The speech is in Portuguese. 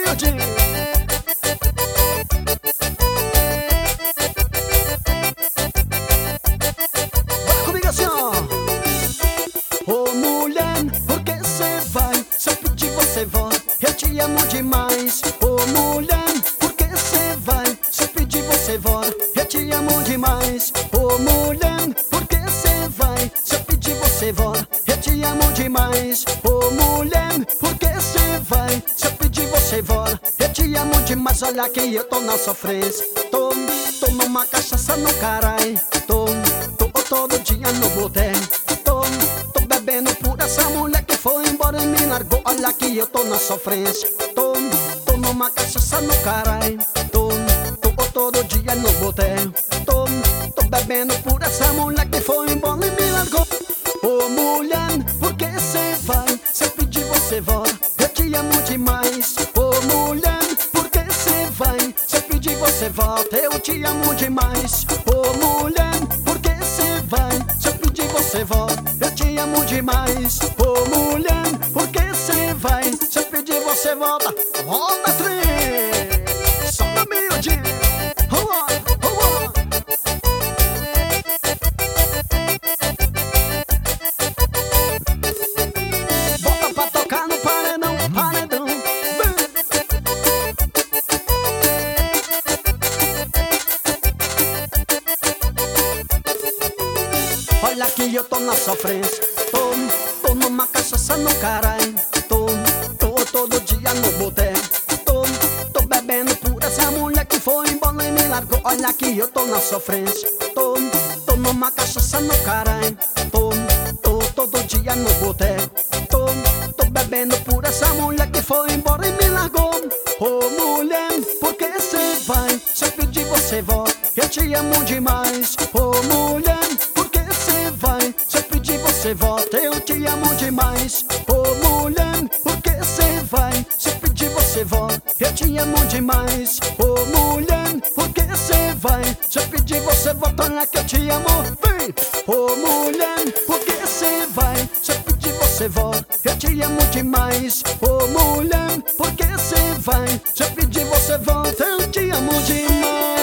miudinho. Vai comigo assim, ó. Ô mulher, por que cê vai? Se eu pedir você volta, eu te amo demais. Ô mulher, por que cê vai? Se eu pedir você volta, eu te amo demais. Ô mulher, por que cê vai? Se eu pedir você volta, eu te amo demais. Ô mulher, por que cê vai? Se eu pedir você volta, eu te amo demais. Olha que eu tô na sofrência. Tô numa cachaça no carai. Tô todo dia no boteco. Tô bebendo por essa mulher que foi embora e me largou. Olha que eu tô na sofrência. Tô numa cachaça no carai. Tô todo dia no boteco. Tô bebendo por essa mulher que foi embora e me largou. Ô mulher, por que cê vai? Se eu pedir você volta, eu te amo demais. Ô mulher, por que cê vai? Se eu pedir você volta, eu te amo demais. Ô mulher, por que cê vai? Se eu pedir você volta, eu te amo demais. Ô mulher, por que cê vai? Se eu pedir você volta, volta três, só no miudinho. Bota pra tocar no paredão, paredão. Olha que eu tô na sofrência. Tô numa cachaça no caralho. Tô todo dia no boteco. Tô bebendo por essa mulher que foi embora e me largou. Olha que eu tô na sofrência. Tô numa cachaça no caralho. Tô todo dia no boteco. Tô bebendo por essa mulher que foi embora e me largou. Ô mulher, por que cê vai? Se eu pedir você volta, eu te amo demais. Ô mulher, por que cê vai? Se eu pedir você volta, eu te amo demais. Ô mulher, por que cê vai? Se eu pedir você volta, eu te amo demais. Ô mulher, por que cê vai? Se eu pedir você volta, olha que eu te amo, vem. Ô mulher, por que cê vai? Se eu pedir você volta, eu te amo demais. Ô mulher, por que cê vai? Se eu pedir você volta, eu te amo demais.